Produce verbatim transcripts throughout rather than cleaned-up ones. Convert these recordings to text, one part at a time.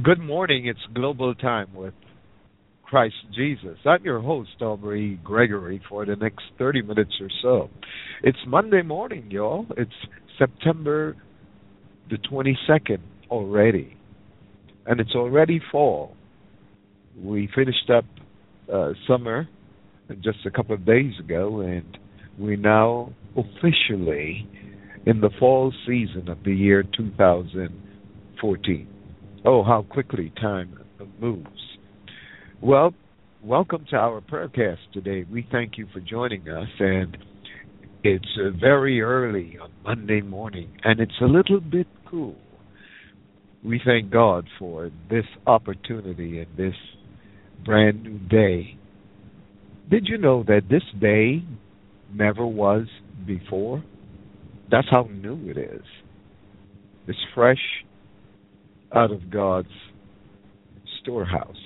Good morning. It's Global Time with Christ Jesus. I'm your host, Aubrey Gregory, for the next thirty minutes or so. It's Monday morning, y'all. It's September the twenty-second already, and it's already fall. We finished up uh, summer just a couple of days ago, and we're now officially in the fall season of the year two thousand fourteen. Oh, how quickly time moves. Well, welcome to our prayer today. We thank you for joining us, and it's uh, very early on Monday morning, and it's a little bit cool. We thank God for this opportunity and this brand new day. Did you know that this day never was before? That's how new it is. It's fresh out of God's storehouse.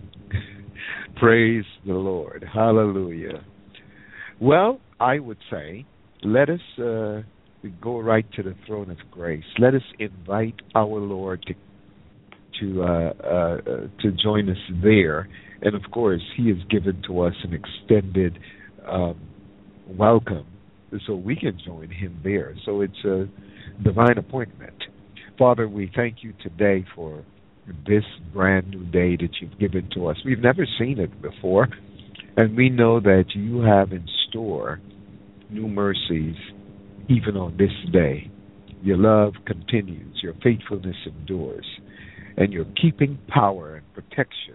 Praise the Lord. Hallelujah. Well, I would say, let us uh, go right to the throne of grace. Let us invite our Lord to to uh, uh, to join us there. And of course, He has given to us an extended um, welcome, so we can join Him there. So it's a divine appointment. Father, we thank you today for this brand new day that you've given to us. We've never seen it before, and we know that you have in store new mercies even on this day. Your love continues, your faithfulness endures, and your keeping power and protection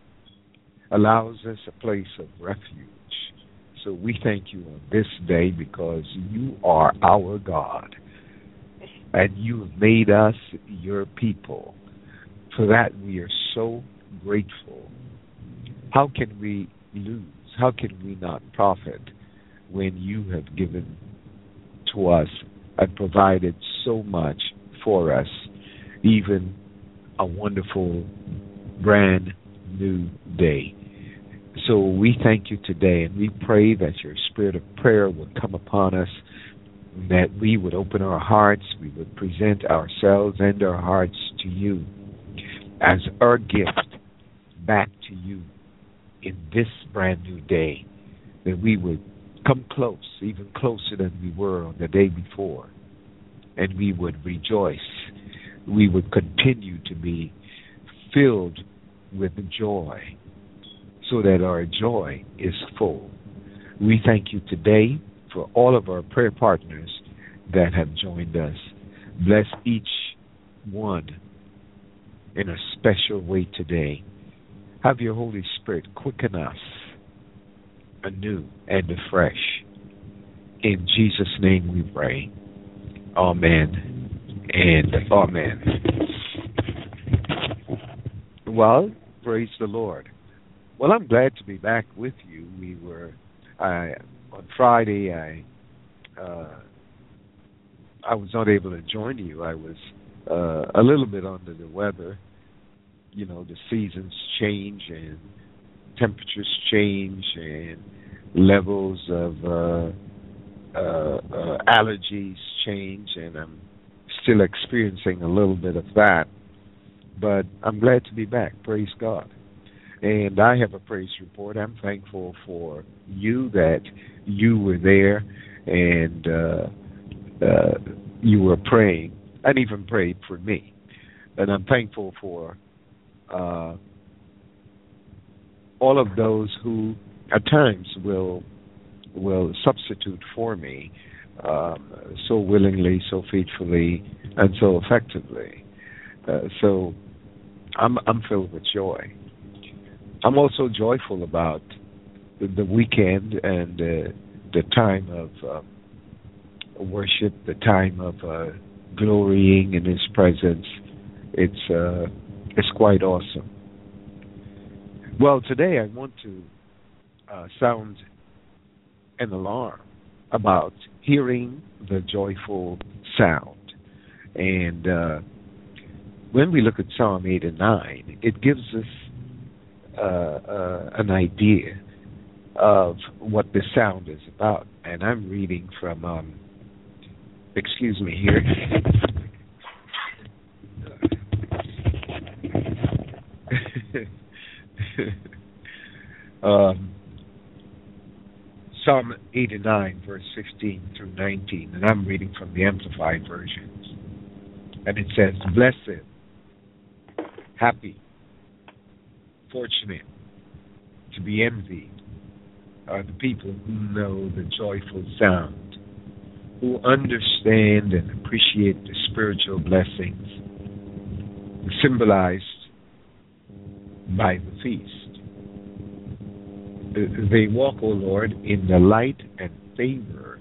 allows us a place of refuge. So we thank you on this day because you are our God, and you have made us your people. For that we are so grateful. How can we lose? How can we not profit when you have given to us and provided so much for us, even a wonderful brand new day? So we thank you today, and we pray that your spirit of prayer would come upon us, that we would open our hearts, we would present ourselves and our hearts to you as our gift back to you in this brand new day, that we would come close, even closer than we were on the day before, and we would rejoice. We would continue to be filled with joy, so that our joy is full. We thank you today for all of our prayer partners that have joined us. Bless each one in a special way today. Have your Holy Spirit quicken us anew and afresh. In Jesus' name we pray. Amen and amen. Well, praise the Lord. Well, I'm glad to be back with you. We were, I, on Friday, I uh, I was not able to join you. I was uh, a little bit under the weather. You know, the seasons change and temperatures change and levels of uh, uh, uh, allergies change, and I'm still experiencing a little bit of that. But I'm glad to be back. Praise God. And I have a praise report. I'm thankful for you that you were there and uh, uh, you were praying and even prayed for me. And I'm thankful for uh, all of those who at times will will substitute for me um, so willingly, so faithfully, and so effectively. Uh, so I'm I'm filled with joy. I'm also joyful about the, the weekend and uh, the time of uh, worship, the time of uh, glorying in His presence. It's uh, it's quite awesome. Well, today I want to uh, sound an alarm about hearing the joyful sound. And uh, when we look at Psalm eight and nine, it gives us uh, uh, an idea of what the sound is about. And I'm reading from, um, excuse me here. Um, Psalm eighty-nine, verse fifteen through nineteen, and I'm reading from the Amplified Version. And it says, blessed, happy, fortunate, to be envied are the people who know the joyful sound, who understand and appreciate the spiritual blessings symbolized by the feast. They walk, O Lord, in the light and favor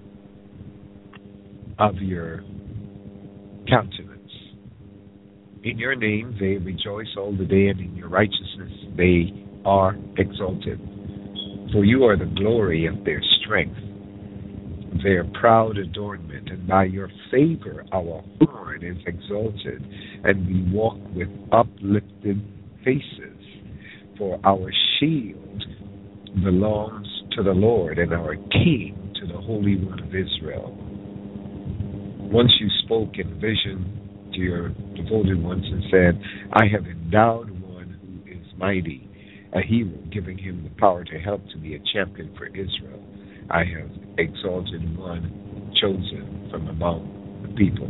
of your countenance. In your name they rejoice all the day, and in your righteousness they are exalted. For you are the glory of their strength, their proud adornment, and by your favor our horn is exalted, and we walk with uplifted faces. For our shield belongs to the Lord, and our King to the Holy One of Israel. Once you spoke in vision to your devoted ones and said, I have endowed one who is mighty, a hero, giving him the power to help to be a champion for Israel. I have exalted one chosen from among the people.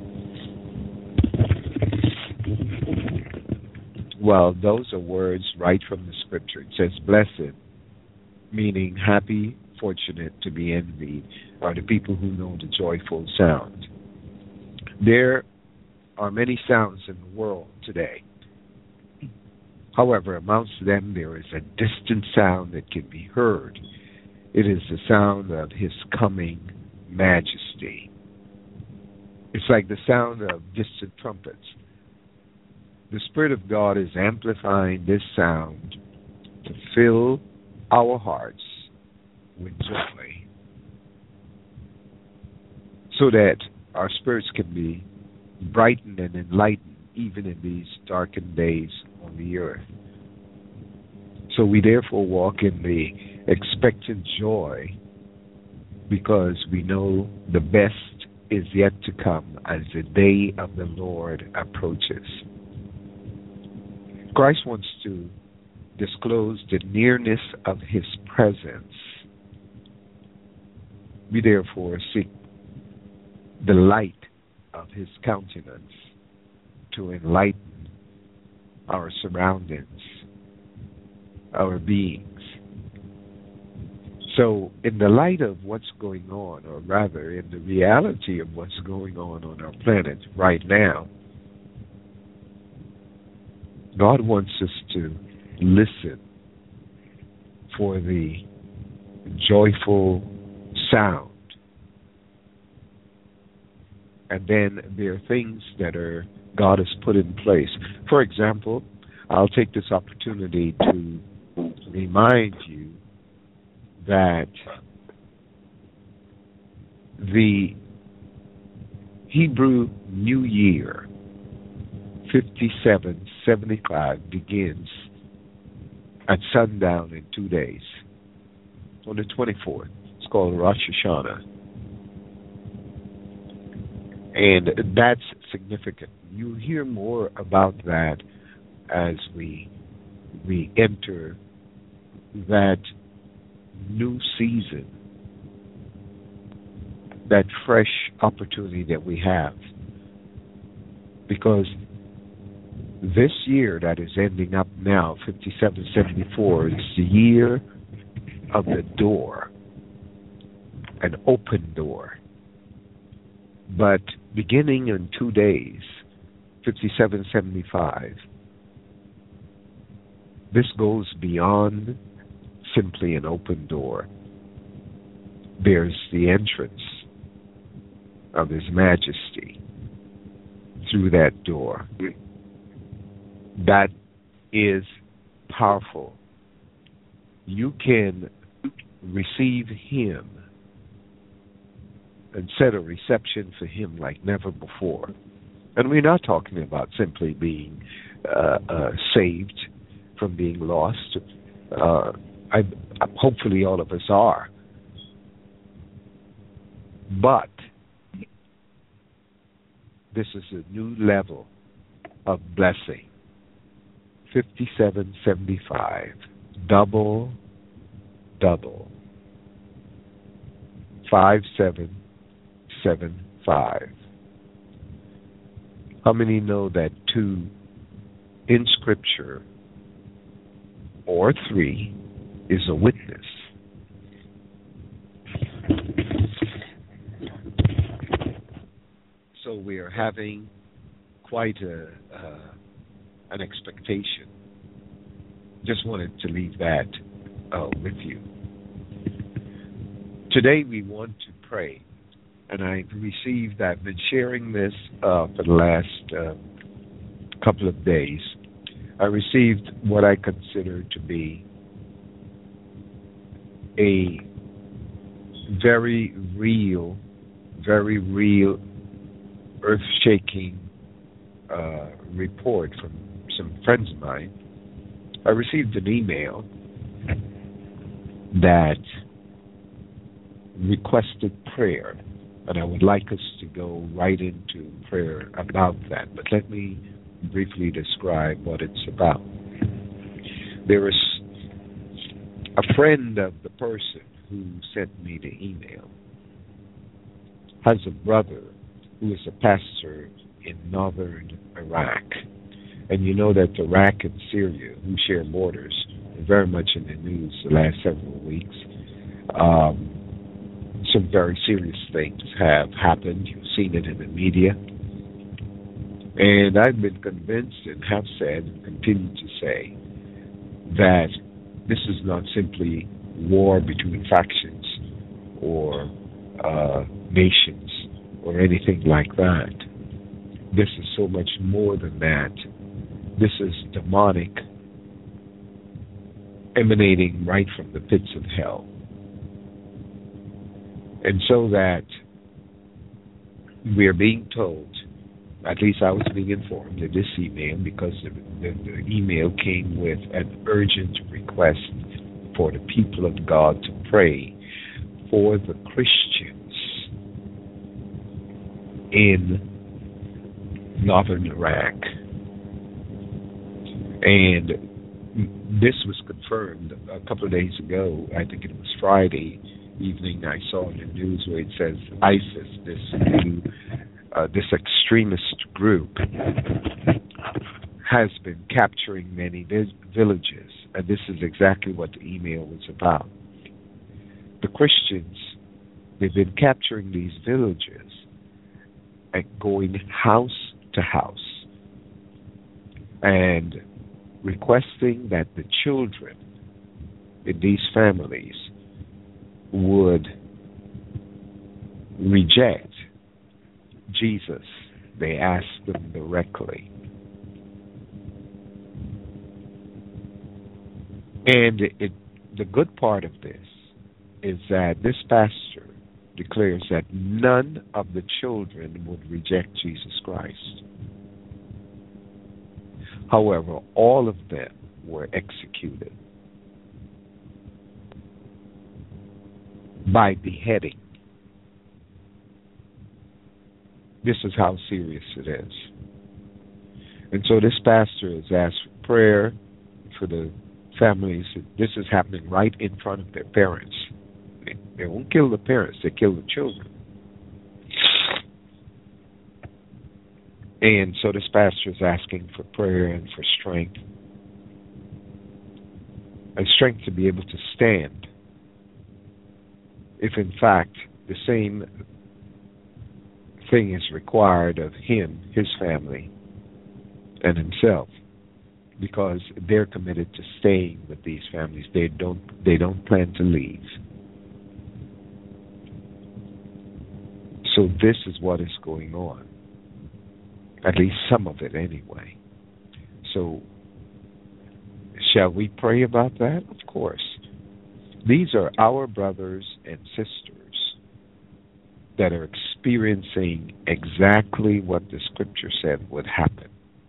Well, those are words right from the scripture. It says, blessed, meaning happy, fortunate, to be envied, are the people who know the joyful sound. There are many sounds in the world today. However, amongst them there is a distant sound that can be heard. It is the sound of his coming majesty. It's like the sound of distant trumpets. The Spirit of God is amplifying this sound to fill our hearts with joy, so that our spirits can be brightened and enlightened even in these darkened days on the earth. So we therefore walk in the expectant joy, because we know the best is yet to come as the day of the Lord approaches. Christ wants to disclose the nearness of his presence. We therefore seek the light of his countenance to enlighten our surroundings, our beings. So in the light of what's going on, or rather in the reality of what's going on on our planet right now, God wants us to listen for the joyful sound. And then there are things that are God has put in place. For example, I'll take this opportunity to remind you that the Hebrew New Year fifty-seven seventy-five begins at sundown in two days. On the twenty-fourth, it's called Rosh Hashanah. And that's significant. You'll hear more about that as we we enter that new season, that fresh opportunity that we have. Because this year that is ending up now, fifty-seven seventy-four, is the year of the door, an open door. But beginning in two days, fifty-seven seventy-five, this goes beyond simply an open door. There's the entrance of His Majesty through that door. That is powerful. You can receive Him and set a reception for Him like never before. And we're not talking about simply being uh, uh, saved from being lost. Uh, I, hopefully all of us are. But this is a new level of blessing. fifty-seven seventy-five, double double five seven seven five. How many know that two in Scripture or three is a witness? So we are having quite a uh, an expectation. Just wanted to leave that uh, with you. Today we want to pray, and I've received, I've been sharing this uh, for the last uh, couple of days. I received what I consider to be a very real, very real, earth-shaking uh, report from some friends of mine. I received an email that requested prayer, and I would like us to go right into prayer about that. But let me briefly describe what it's about. There is a friend of the person who sent me the email has a brother who is a pastor in northern Iraq. And you know that Iraq and Syria, who share borders, are very much in the news the last several weeks. Um, some very serious things have happened. You've seen it in the media. And I've been convinced and have said and continue to say that this is not simply war between factions or uh, nations or anything like that. This is so much more than that. This is demonic, emanating right from the pits of hell. And so that we are being told, at least I was being informed in this email, because the, the, the email came with an urgent request for the people of God to pray for the Christians in northern Iraq. And this was confirmed a couple of days ago. I think it was Friday evening. I saw in the news where it says ISIS, this new, uh, this extremist group, has been capturing many vi- villages, and this is exactly what the email was about. The Christians, they've been capturing these villages and going house to house and requesting that the children in these families would reject Jesus. They asked them directly. And it, the good part of this is that this pastor declares that none of the children would reject Jesus Christ. However, all of them were executed by beheading. This is how serious it is. And so this pastor has asked for prayer for the families. This is happening right in front of their parents. They, they won't kill the parents, they kill the children. And so this pastor is asking for prayer and for strength. And strength to be able to stand if in fact the same thing is required of him, his family, and himself, because they're committed to staying with these families. They don't they don't plan to leave. So this is what is going on. At least some of it anyway. So shall we pray about that? Of course. These are our brothers and sisters that are experiencing exactly what the Scripture said would happen.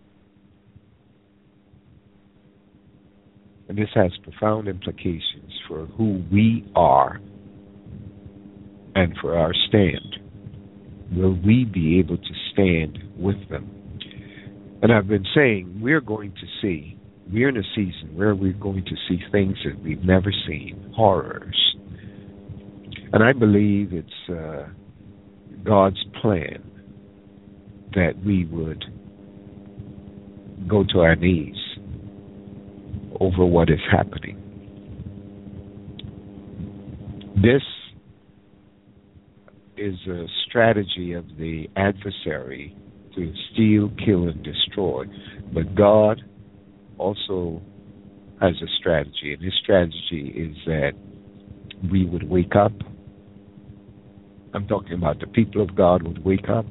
And this has profound implications for who we are and for our stand. Will we be able to stand with them? And I've been saying we're going to see We're in a season where we're going to see things that we've never seen, horrors. And I believe it's uh, God's plan that we would go to our knees over what is happening. This is a strategy of the adversary to steal, kill, and destroy. But God also has a strategy, and his strategy is that we would wake up. I'm talking about the people of God would wake up,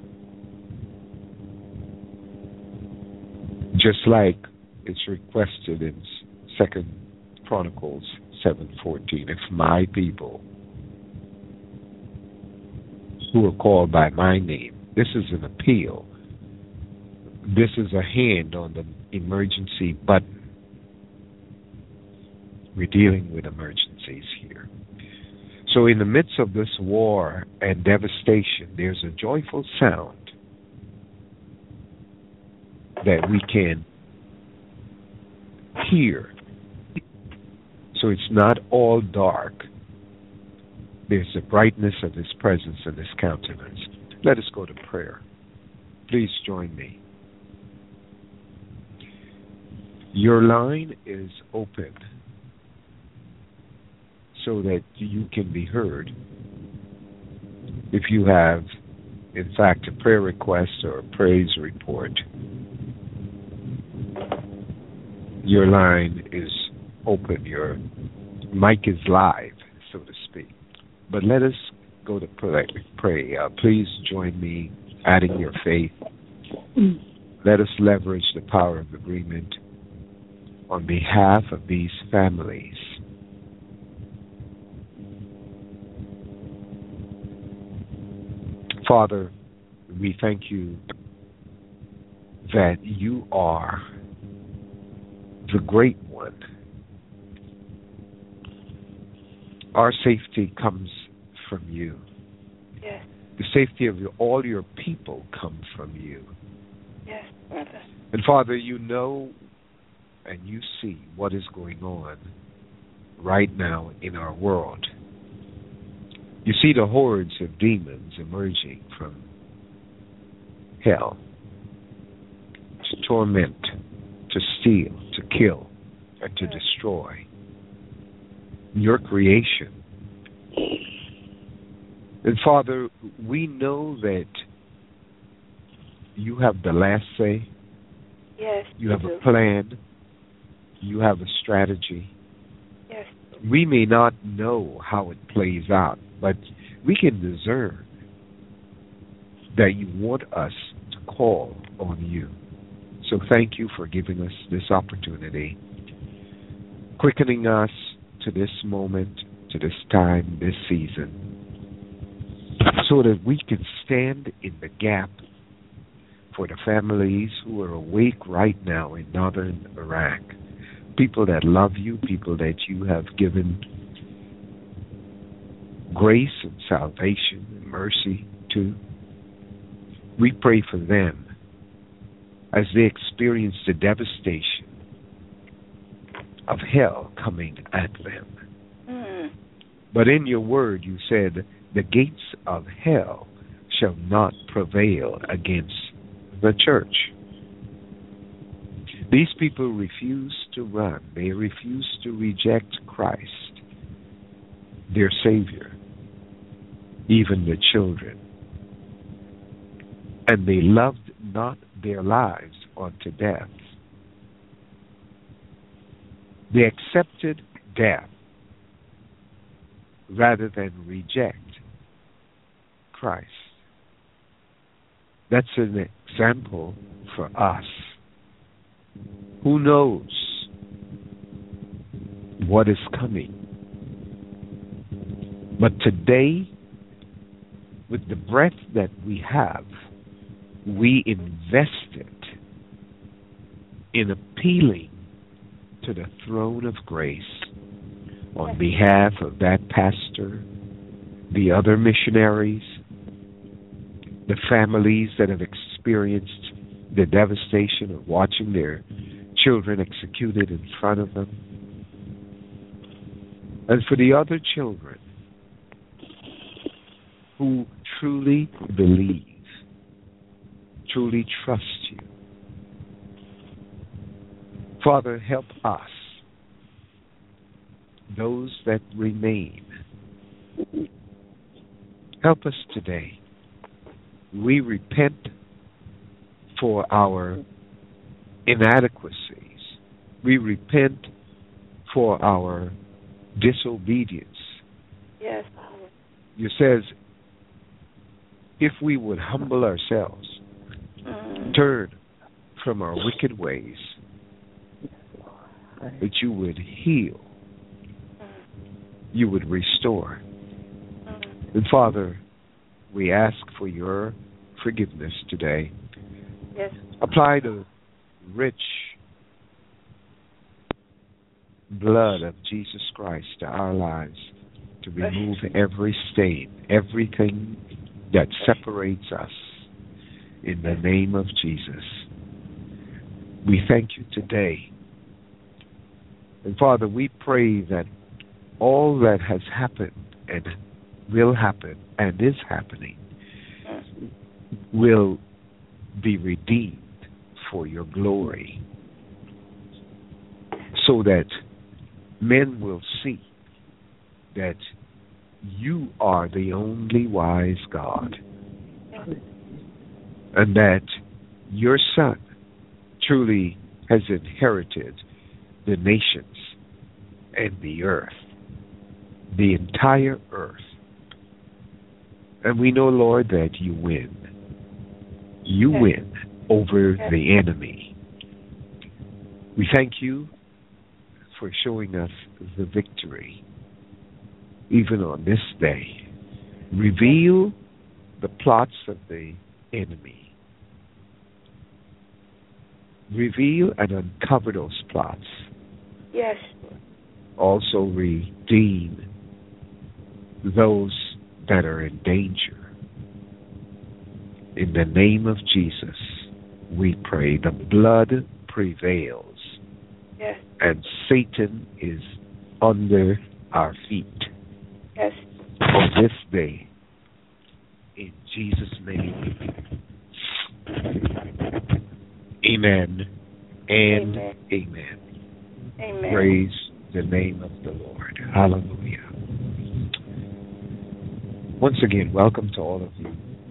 just like it's requested in Second Chronicles seven fourteen. If my people who are called by my name, this is an appeal. This is a hand on the emergency button. We're dealing with emergencies here. So in the midst of this war and devastation, there's a joyful sound that we can hear. So it's not all dark. There's the brightness of his presence and his countenance. Let us go to prayer. Please join me. Your line is open so that you can be heard. If you have, in fact, a prayer request or a praise report, your line is open. Your mic is live, so to speak. But let us go to pray. pray. Uh, please join me adding your faith. Let us leverage the power of agreement on behalf of these families. Father, we thank you that you are the great one. Our safety comes from you. Yes. The safety of your, all your people comes from you. Yes, brother. And Father, you know and you see what is going on right now in our world. You see the hordes of demons emerging from hell to torment, to steal, to kill, and to destroy your creation. And Father, we know that you have the last say. Yes. You have a plan. You have a strategy. Yes. We may not know how it plays out, but we can discern that you want us to call on you. So thank you for giving us this opportunity, quickening us to this moment, to this time, this season, so that we can stand in the gap for the families who are awake right now in northern Iraq, people that love you, people that you have given grace and salvation and mercy to. We pray for them as they experience the devastation of hell coming at them. Mm. But in your word you said, the gates of hell shall not prevail against the church. These people refuse to run. They refuse to reject Christ, their Savior, even the children. And they loved not their lives unto death. They accepted death rather than reject Christ. That's an example for us. Who knows what is coming? But today, with the breath that we have, we invest it in appealing to the throne of grace on behalf of that pastor, the other missionaries, the families that have experienced the devastation of watching their children executed in front of them. And for the other children who truly believe, truly trust you. Father, help us, those that remain. Help us today. We repent for our inadequacies. We repent for our disobedience. Yes. You says, if we would humble ourselves, Mm. turn from our wicked ways, that you would heal, you would restore. Mm. And Father, we ask for your forgiveness today. Yes. Apply the rich blood of Jesus Christ to our lives to remove every stain, everything that separates us. In the name of Jesus, we thank you today. And Father, we pray that all that has happened and will happen and is happening will be redeemed for your glory, so that men will see that you are the only wise God, and that your Son truly has inherited the nations and the earth, the entire earth. And we know, Lord, that you win. You Yes. win over Yes. the enemy. We thank you for showing us the victory, even on this day. Reveal the plots of the enemy. Reveal and uncover those plots. Yes. Also redeem those that are in danger. In the name of Jesus, we pray. The blood prevails. Yes. And Satan is under our feet. Yes. On this day, in Jesus' name, amen and Amen. amen. Amen. Praise the name of the Lord. Hallelujah. Once again, welcome to all of you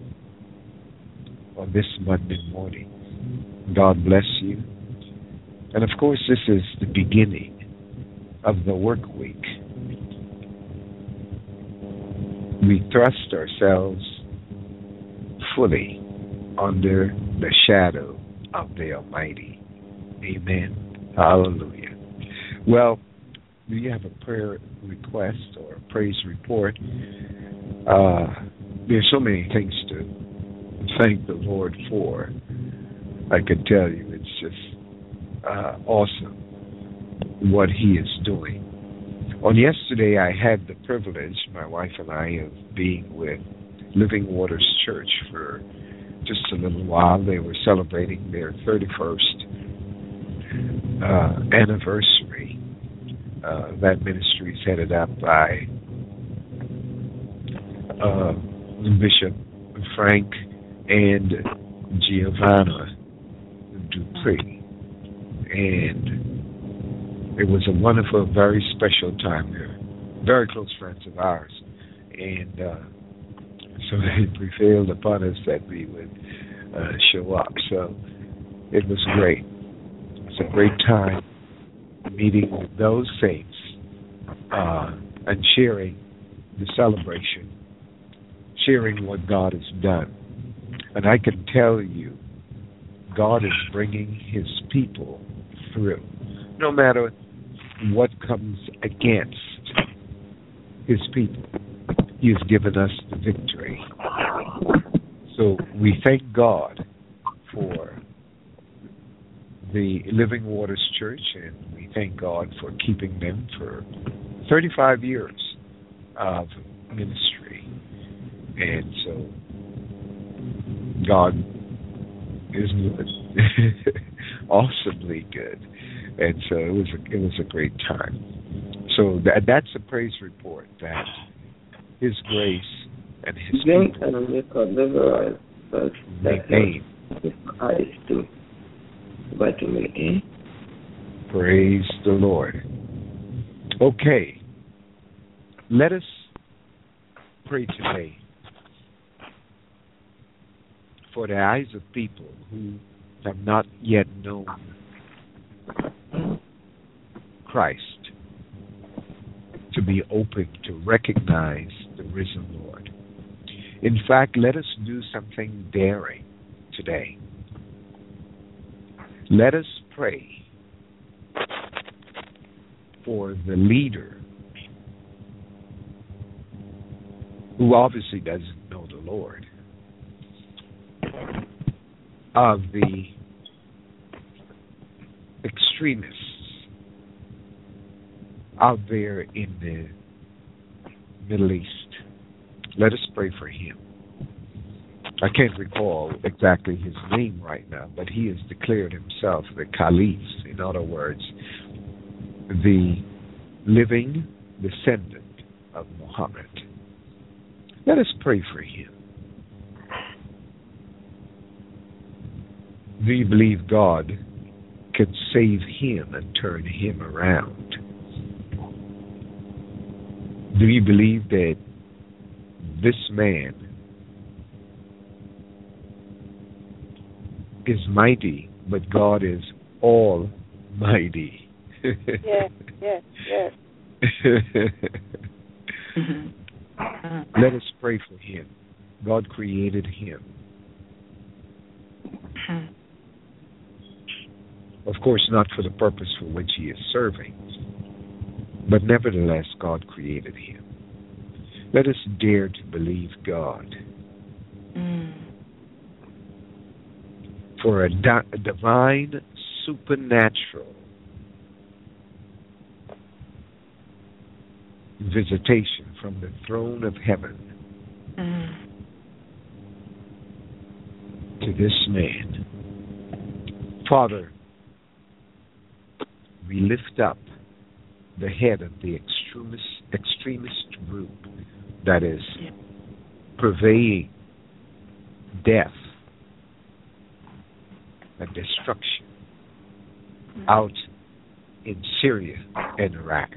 on this Monday morning. God bless you. And of course, this is the beginning of the work week. We thrust ourselves fully under the shadow of the Almighty. Amen. Hallelujah. Well, do you have a prayer request or a praise report? Uh, there's so many things to thank the Lord for. I can tell you, it's just uh, awesome what He is doing. On yesterday, I had the privilege, my wife and I, of being with Living Waters Church for just a little while. They were celebrating their thirty-first uh, anniversary. Uh, that ministry is headed up by uh, Bishop Frank and Giovanna Dupree. And it was a wonderful, very special time. They're very close friends of ours. And uh, so they prevailed upon us that we would uh, show up. So it was great. It's a great time meeting with those saints uh, and sharing the celebration, sharing what God has done. And I can tell you, God is bringing His people through. No matter what comes against His people, He has given us the victory. So we thank God for the Living Waters Church, and we thank God for keeping them for thirty-five years of ministry. And so God is good, awesomely good. And so it was a, it was a great time. So that that's a praise report that His grace and His Drink people and make a deliverance, but that's remain. not eyes to. But to me, eh? Praise the Lord. Okay, let us pray today for the eyes of people who have not yet known Christ to be open to recognize the risen Lord. In fact, let us do something daring today. Let us pray for the leader who obviously doesn't know the Lord, of the extremists out there in the Middle East. Let us pray for him. I can't recall exactly his name right now, but he has declared himself the Caliph, in other words, the living descendant of Muhammad. Let us pray for him. Do you believe God can save him and turn him around? Do you believe that this man is mighty, but God is almighty? Yes, yes, yes. Let us pray for him. God created him. Of course, not for the purpose for which he is serving, but nevertheless, God created him. Let us dare to believe God Mm. for a, di- a divine, supernatural visitation from the throne of heaven Mm. to this man. Father, we lift up the head of the extremist, extremist group that is Yeah. purveying death and destruction Mm. out in Syria and Iraq.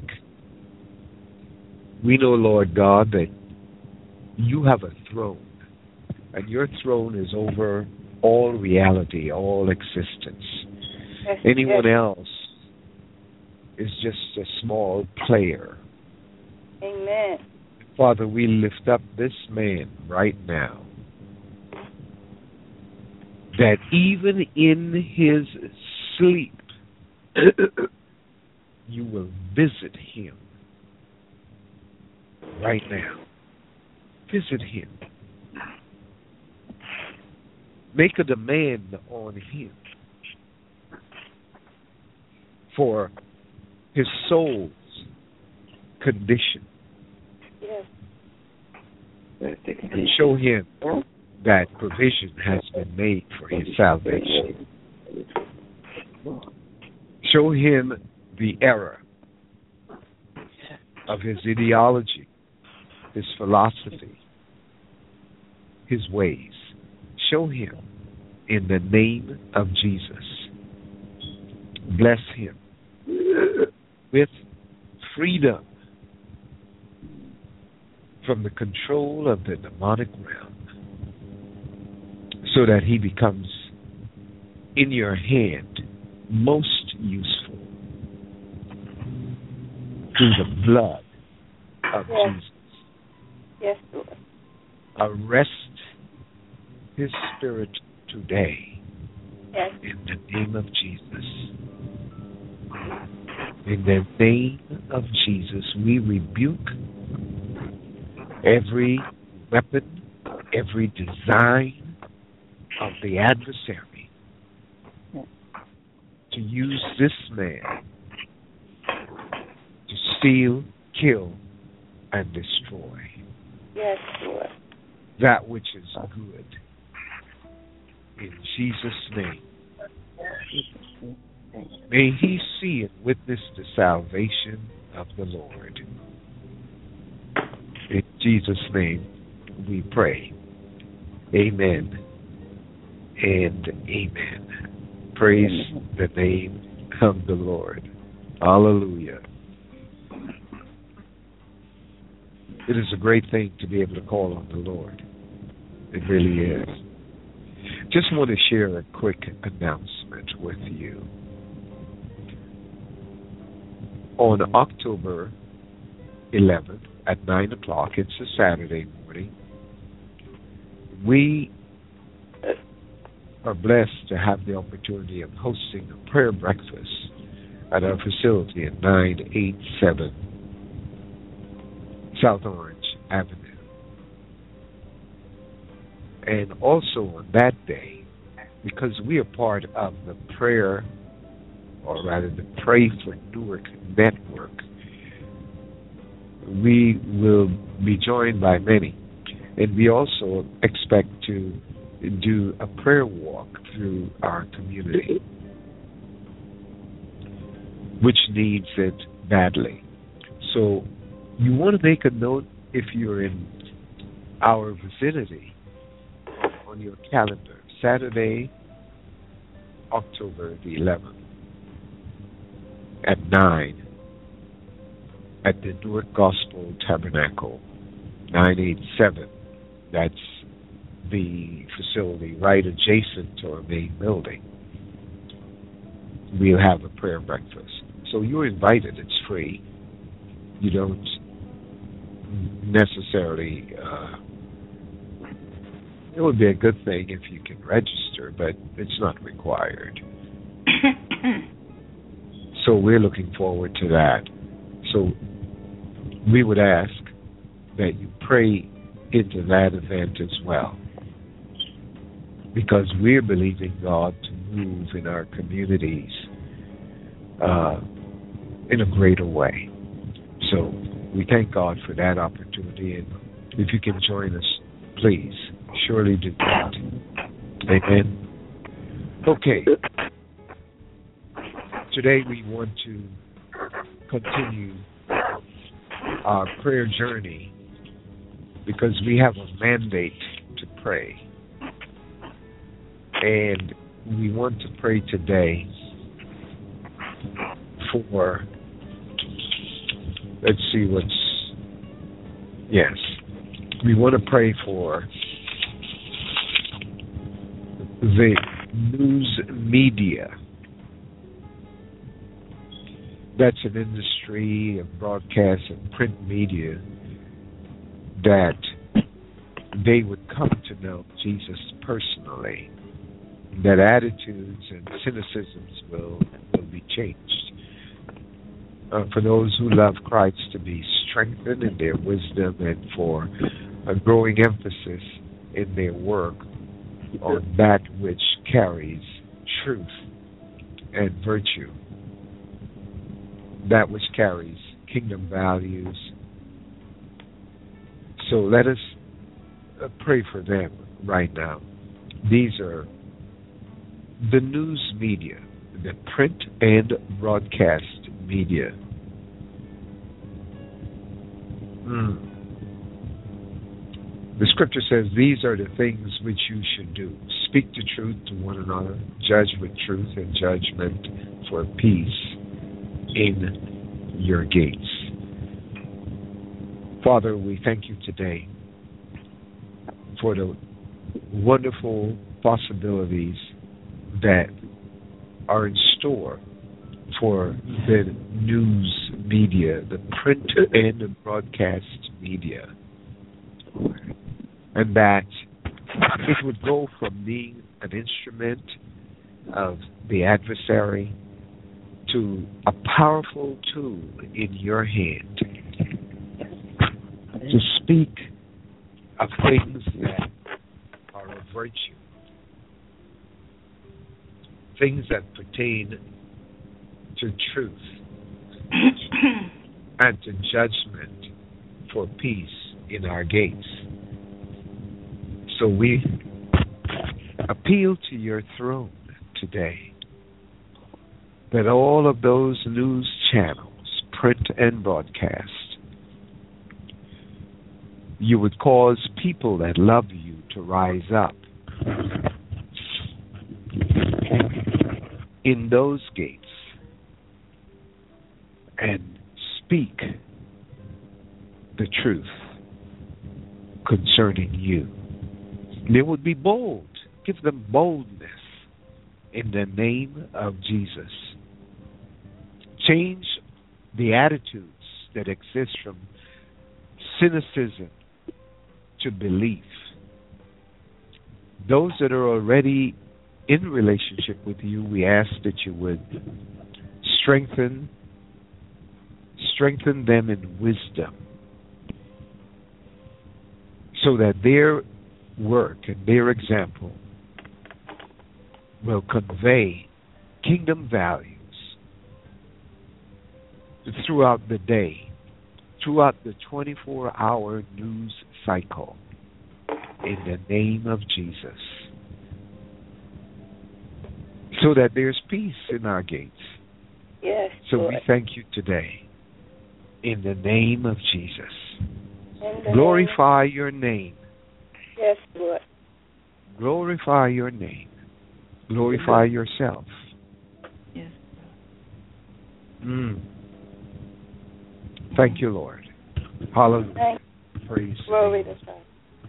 We know, Lord God, that you have a throne, and your throne is over all reality, all existence. Yes, Anyone yes. else is just a small player. Amen. Father, we lift up this man right now, that even in his sleep, you will visit him right now. Visit him. Make a demand on him for his soul's condition. Yes. And show him that provision has been made for his salvation. Show him the error of his ideology, his philosophy, his ways. Show him in the name of Jesus. Bless him with freedom from the control of the demonic realm, so that he becomes in your hand most useful through the blood of Yes. Jesus. Yes, Lord. Arrest his spirit today Yes. in the name of Jesus. In the name of Jesus, we rebuke every weapon, every design of the adversary to use this man to steal, kill, and destroy Yes, Lord. that which is good. In Jesus' name, May he see and witness the salvation of the Lord. In Jesus' name we pray. Amen and amen. Praise the name of the Lord. Hallelujah. It is a great thing to be able to call on the Lord. It really is. Just want to share a quick announcement with you. On October eleventh at nine o'clock, it's a Saturday morning, we are blessed to have the opportunity of hosting a prayer breakfast at our facility at nine eighty-seven South Orange Avenue. And also on that day, because we are part of the prayer, or rather the Pray for Newark network, we will be joined by many. And we also expect to do a prayer walk through our community, which needs it badly. So you want to make a note if you're in our vicinity on your calendar. Saturday, October the eleventh at nine at the Newark Gospel Tabernacle, nine eighty-seven. That's the facility right adjacent to our main building. We'll have a prayer breakfast. So you're invited. It's free. You don't necessarily... Uh, it would be a good thing if you can register, but it's not required. So we're looking forward to that. So we would ask that you pray into that event as well, because we're believing God to move in our communities uh, in a greater way. So we thank God for that opportunity, and if you can join us, please, surely do that. Amen. Okay. Today we want to continue our prayer journey because we have a mandate to pray. And we want to pray today for, let's see what's, yes, we want to pray for the news media. That's an industry of broadcast and print media that they would come to know Jesus personally, that attitudes and cynicisms will, will be changed. Uh, for those who love Christ to be strengthened in their wisdom, and for a growing emphasis in their work on that which carries truth and virtue, that which carries kingdom values. So let us uh, pray for them right now. These are the news media, the print and broadcast media. Mm. The scripture says, these are the things which you should do. Speak the truth to one another, judge with truth and judgment, for peace in your gates. Father, we thank you today for the wonderful possibilities that are in store for the news media, the print and the broadcast media, and that it would go from being an instrument of the adversary to a powerful tool in your hand to speak of things that are of virtue, things that pertain to truth and to judgment, for peace in our gates. So we appeal to your throne today that all of those news channels, print and broadcast, you would cause people that love you to rise up in those gates and speak the truth concerning you. They would be bold. Give them boldness in the name of Jesus. Change the attitudes that exist from cynicism to belief. Those that are already in relationship with you, we ask that you would strengthen strengthen them in wisdom so that their work and their example will convey kingdom values throughout the day, throughout the twenty-four hour news cycle, in the name of Jesus. So that there's peace in our gates. Yes, so Lord. we thank you today, in the name of Jesus. In the Glorify your name. Yes, Lord. Glorify your name. Glorify yourself. Yes. Mm. Thank you, Lord. Hallelujah. Thank Praise Glory the to God.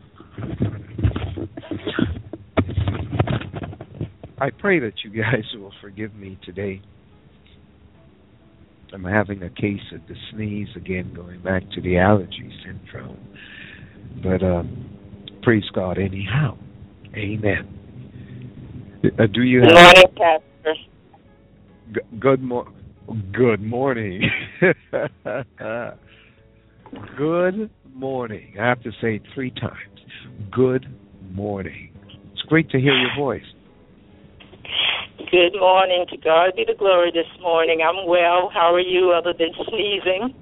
I pray that you guys will forgive me today. I'm having a case of the sneeze again, going back to the allergy syndrome. But uh, praise God anyhow. Amen. Uh, do you Good have... morning, Pastor. G- good, mo- good morning. Good morning. I have to say it three times. Good morning. It's great to hear your voice. Good morning. To God be the glory this morning. I'm well. How are you other than sneezing?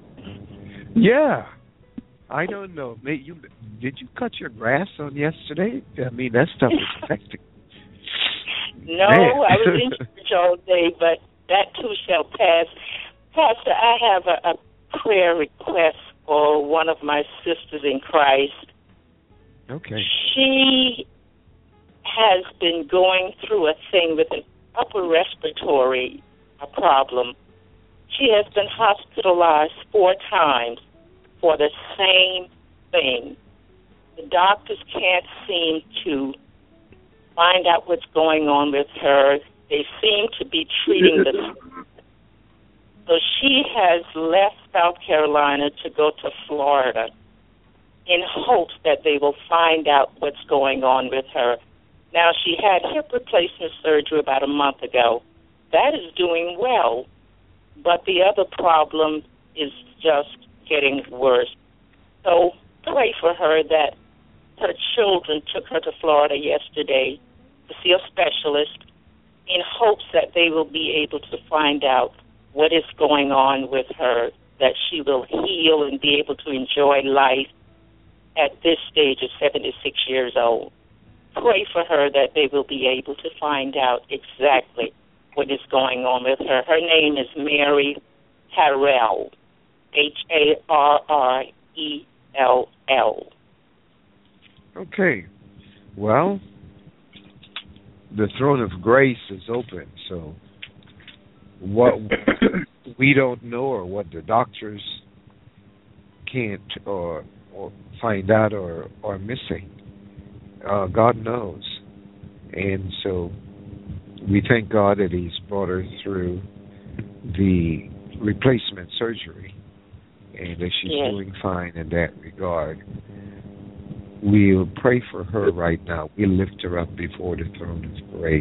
Yeah. I don't know. May you, did you cut your grass on yesterday? I mean, that stuff is affecting. No, Man. I was in church all day, but that too shall pass. Pastor, I have a, a prayer request for one of my sisters in Christ. Okay. She has been going through a thing with an upper respiratory a problem. She has been hospitalized four times for the same thing. The doctors can't seem to find out what's going on with her. They seem to be treating the... So she has left South Carolina to go to Florida in hopes that they will find out what's going on with her. Now, she had hip replacement surgery about a month ago. That is doing well, but the other problem is just getting worse. So pray for her that her children took her to Florida yesterday to see a specialist in hopes that they will be able to find out what is going on with her, that she will heal and be able to enjoy life at this stage of seventy-six years old. Pray for her that they will be able to find out exactly what is going on with her. Her name is Mary Harrell, H A R R E L L. Okay. Well, the throne of grace is open, so what we don't know or what the doctors can't or, or find out or are missing, uh, God knows. And so we thank God that He's brought her through the replacement surgery and that she's Yes. doing fine in that regard. We'll pray for her right now. We lift her up before the throne of grace.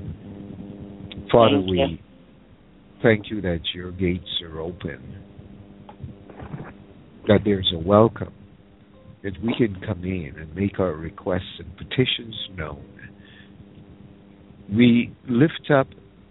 Father, Thank we you. thank you that your gates are open, that there's a welcome, that we can come in and make our requests and petitions known. We lift up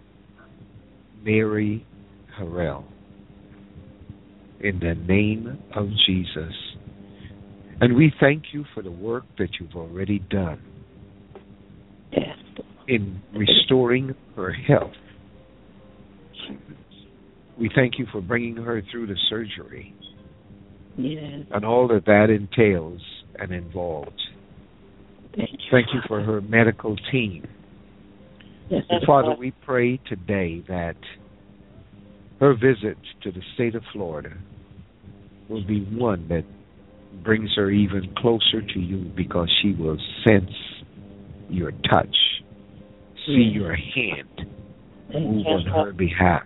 Mary Harrell in the name of Jesus. And we thank you for the work that you've already done Yes. in restoring her health We thank you for bringing her through the surgery Yes. and all that that entails and involves. Thank you. Thank you for her medical team. Yes, And Father, we pray today that her visit to the state of Florida will be one that brings her even closer to you, because she will sense your touch, see Yes. your hand Thank move you. on her behalf.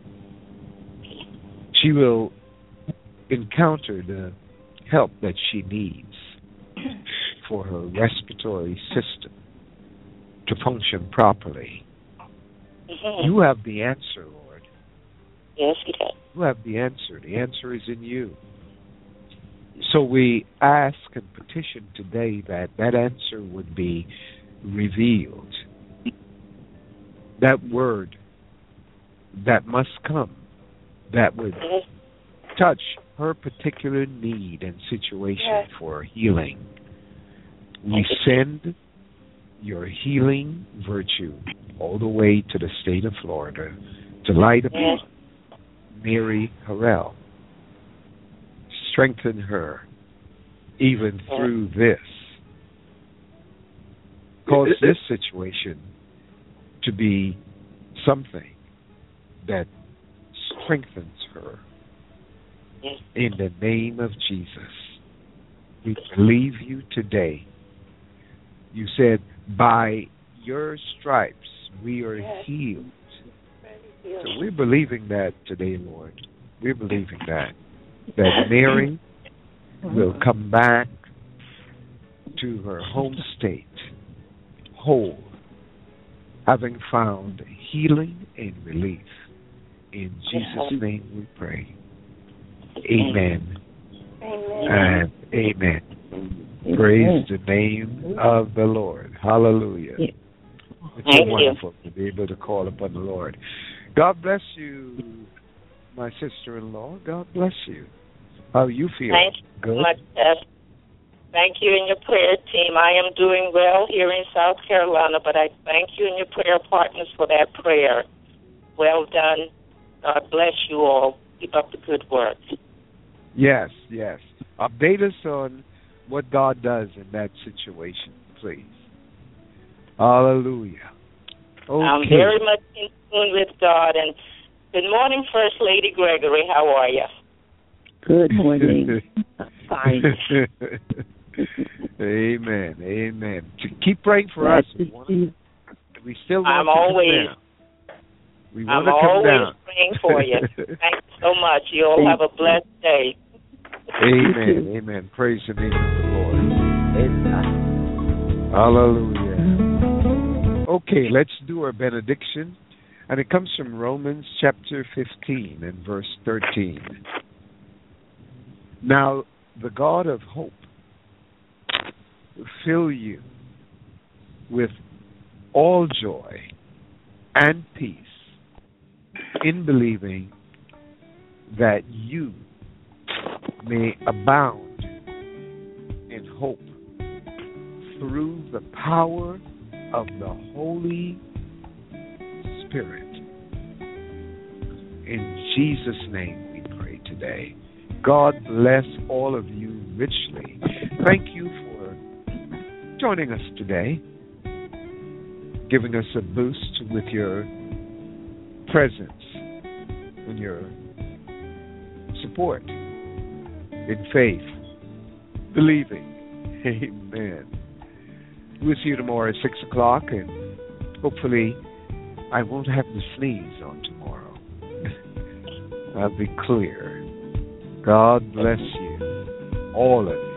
She will encounter the help that she needs for her respiratory system to function properly. Mm-hmm. You have the answer, Lord. Yes, he does. You have the answer. The answer is in you. So we ask and petition today that that answer would be revealed. That word that must come, that would Yes. touch her particular need and situation Yes. for healing. We Thank you. send your healing virtue all the way to the state of Florida to light upon Yes. Mary Harrell. Strengthen her even through this. Cause this situation to be something that strengthens her. Yes. In the name of Jesus, we believe you today. You said, by your stripes we are Yes. healed. Yes. So we're believing that today, Lord. We're believing that. That Mary will come back to her home state whole, having found healing and relief. In Jesus' name we pray. Amen Amen. and amen. Praise the name of the Lord. Hallelujah. Yeah. It's Thank so you. wonderful to be able to call upon the Lord. God bless you, my sister-in-law. God bless you. How you feel? Thank you Good? so much, Pastor. Thank you and your prayer team. I am doing well here in South Carolina, but I thank you and your prayer partners for that prayer. Well done. God bless you all. Keep up the good work. Yes, yes. Update us on what God does in that situation, please. Hallelujah. Okay. I'm very much in tune with God. And good morning, First Lady Gregory. How are you? Good morning. Fine. Amen. Amen. To keep praying for Glad us. to We, wanna, see- we still want I'm to come always- down. We I'm want to come always down. praying for you. Thank you so much. You all have a blessed day. Amen. Amen. Praise the name of the Lord. Hallelujah. Okay, let's do our benediction. And it comes from Romans chapter fifteen and verse thirteen. Now, the God of hope will fill you with all joy and peace in believing that you may abound in hope through the power of the Holy Spirit. In Jesus' name we pray today. God bless all of you richly. Thank you for joining us today, giving us a boost with your presence and your support in faith, believing. Amen. We'll see you tomorrow at six o'clock, and hopefully I won't have to sneeze on tomorrow. I'll be clear. God bless you, all of you.